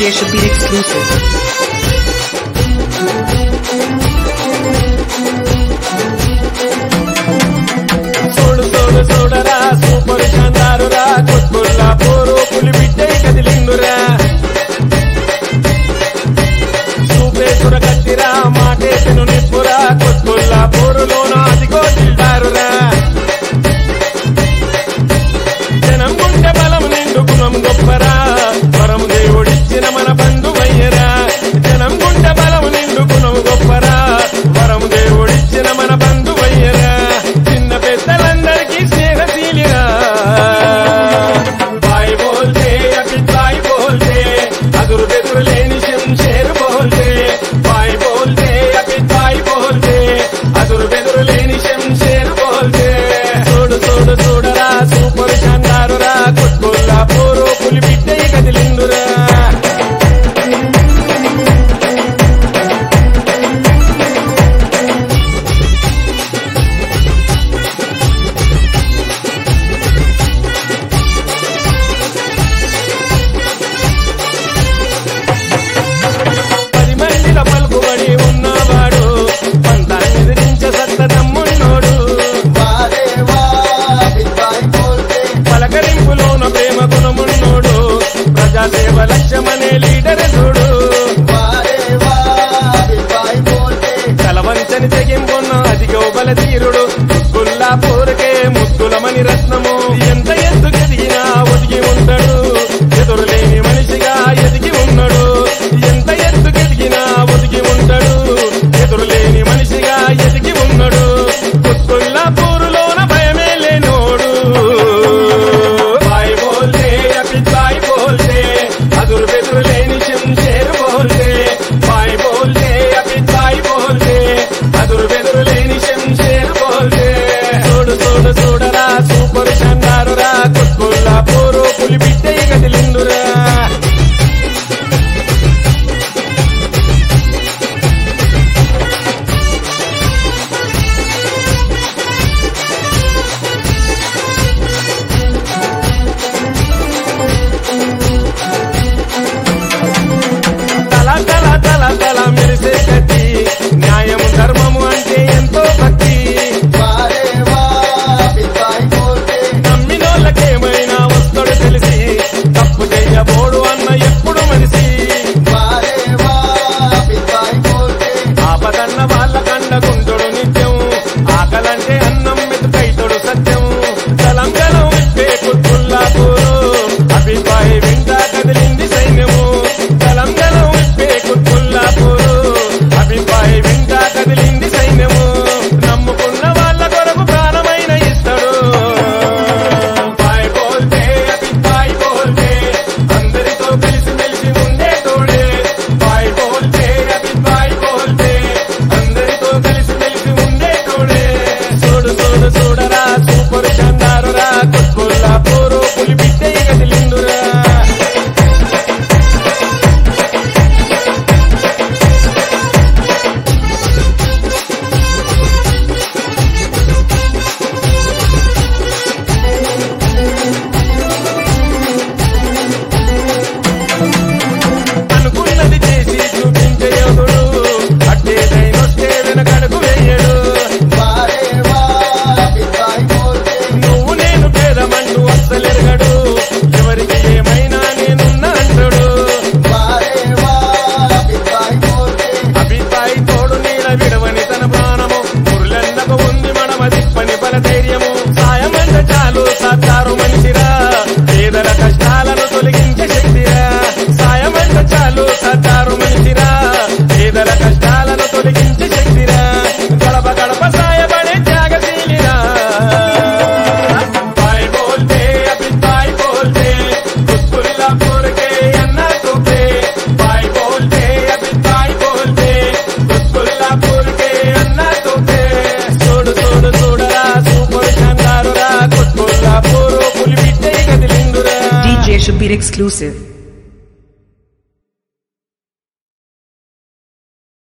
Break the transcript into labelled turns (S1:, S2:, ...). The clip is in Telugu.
S1: DJ should be exclusive.
S2: చూడరా సూపర్ షాందారురా కొట్టుల్లా పోరు పులి బిడ్డై కదిలిండురా సూపేశ్వర కత్తిరా మాటేసెను నిప్పురా కొట్టుల్లా పోరులోన అదిగో దిల్దారురా జనం గుండె బలం నిండు గుణం గొప్పరా వరం దేవుడిచ్చిన మన బంధువయ్యరా జనం గుండె బలం నిండు గుణం గొప్పరా వరం దేవుడిచ్చిన మన బంధువయ్యరా చిన్న పెద్దలందరికీ స్నేహశీలిరా బాయ్ బోల్తే అభి బాయ్ బోల్తే అదురు బెదురు లేని శంషేర్ బోల్తే బాయ్ బోల్తే అభి బాయ్ బోల్తే అదురు బెదురు లేని శంషేర్ బోల్తే చూడరా సూపర్ షాందారురా కొట్టుల్లా పోరు పులి బిడ్డై కదిలిండురా పలుకుబడి ఉన్నవాడు పంతాన్ని ఎదిరించ సత్తదమ్మున్నోడు పలకరింపులోన ప్రేమ గుణమున్నోడు ప్రజాసేవ లక్ష్యమనే లీడర్ చూడు కలవంచని తెగింపున్న అదిగో బల తీరుడు గుల్లా పోరుకే ముద్దులమని రత్నము ఎంత ఎత్తుకెదిగినా ఒదిగి ఉంటాడు ఎదురులేని మనిషిగా ఎదిగి ఉన్నాడు ఎంత ఎత్తుకెదిగినా ఒదిగి ఉంటాడు ఎదురులేని మనిషిగా ఎదిగి ఉన్నాడు గుల్లా పోరులోన భయమే లేనోడు బాయ్ బోల్తే అభి బాయ్ బోల్తే అదురు బెదురు లేని శంషేర్ బోల్తే బాయ్ బోల్తే అభి బాయ్ బోల్తే అదురు బెదురు లేని శంషేర్ బోల్తే చూడరా సూపర్ షాందారురా కొట్టుల్లా పోరు పులి బిడ్డై కదిలిండురా తల మెరిసే కత్తి న్యాయము ధర్మము అంటే ఎంతో భక్తి నమ్మినోళ్ళకేమైనా వస్తాడు తెలిసి తప్పు చెయ్యబోడు అన్న ఎప్పుడు మనిషి ఆపదన్న వాళ్ళ కండకుంటుడు నిత్యం ఆకలంటే అన్నం మెతుకైతుడు సత్యం తలంగలం విప్పే కుట్టుల్లా పోరు అభిప్రాయ వింటా కదిలింది సైన్యము తలంగలం విప్పే కుట్టుల్లా పోరు అభిప్రాయ వింటా కదిలింది సైన్యము నమ్ముకున్న వాళ్ళ కొరకు ప్రాణమైన ఇస్తాడు బాయ్ బోల్తే అభి బాయ్ బోల్తే అందరితో కలిసి మెలిసి ఉండే తోడే బాయ్ బోల్తే అభి బాయ్ బోల్తే అందరితో కలిసి మెలిసి ఉండే తోడే చూడరా సూపర్ షాందారురా కొట్టుల్లా పోరు పులి బిడ్డై కదిలిండురా అనుకున్నది చేసి చూపించే యోధుడు అట్టేదైనొస్తే వెనకడుగు వేయడు నువ్వు నేను పేదమంటూ అస్సలెరగడు ఎవరికి ఏమైనా నేనున్నా అంటాడు అభిప్రాయ తోడు నీడ విడవని తన ప్రాణము మురులెందకు ఉంది మనమ దిప్పని బల ధైర్యము సాయమంట చాలు సాతారు మనిషిరా పేదల కష్టాలను తొలగించే శక్తిరా సాయమంట చాలు సాతారు మనిషిరా పేదల కష్టాలను తొలగించే శక్తిరా గడప గడప సాయపడే త్యాగశీలిరా బాయ్ బోల్తే అభి బాయ్ బోల్తే గుల్లా పోరుకే అన్నా తోపే బాయ్ బోల్తే అభి బాయ్ బోల్తే గుల్లా పోరుకే అన్నా తోపే చూడరా సూపర్ షాందారురా కొట్టుల్లా పోరు పులి బిడ్డై కదిలిండురా
S1: DJ should be exclusive.